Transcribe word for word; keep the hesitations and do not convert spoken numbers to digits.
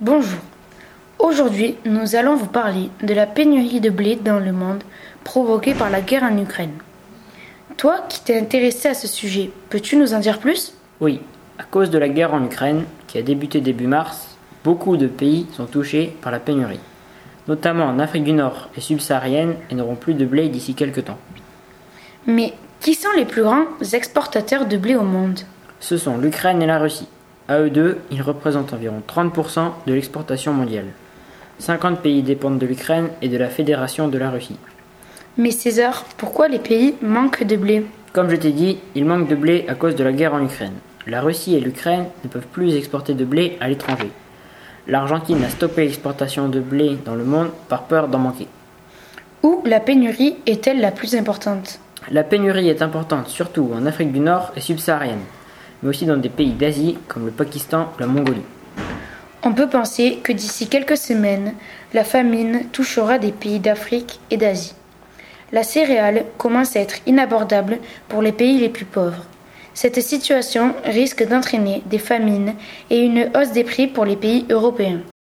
Bonjour. Aujourd'hui, nous allons vous parler de la pénurie de blé dans le monde provoquée par la guerre en Ukraine. Toi qui t'es intéressé à ce sujet, peux-tu nous en dire plus ? Oui, à cause de la guerre en Ukraine, qui a débuté début mars, beaucoup de pays sont touchés par la pénurie, notamment en Afrique du Nord et subsaharienne, et n'auront plus de blé d'ici quelques temps. Mais qui sont les plus grands exportateurs de blé au monde ? Ce sont l'Ukraine et la Russie. À eux deux, ils représentent environ trente pour cent de l'exportation mondiale. cinquante pays dépendent de l'Ukraine et de la Fédération de la Russie. Mais César, pourquoi les pays manquent de blé ? Comme je t'ai dit, il manque de blé à cause de la guerre en Ukraine. La Russie et l'Ukraine ne peuvent plus exporter de blé à l'étranger. L'Argentine a stoppé l'exportation de blé dans le monde par peur d'en manquer. Où la pénurie est-elle la plus importante ? La pénurie est importante surtout en Afrique du Nord et subsaharienne, mais aussi dans des pays d'Asie comme le Pakistan ou la Mongolie. On peut penser que d'ici quelques semaines, la famine touchera des pays d'Afrique et d'Asie. La céréale commence à être inabordable pour les pays les plus pauvres. Cette situation risque d'entraîner des famines et une hausse des prix pour les pays européens.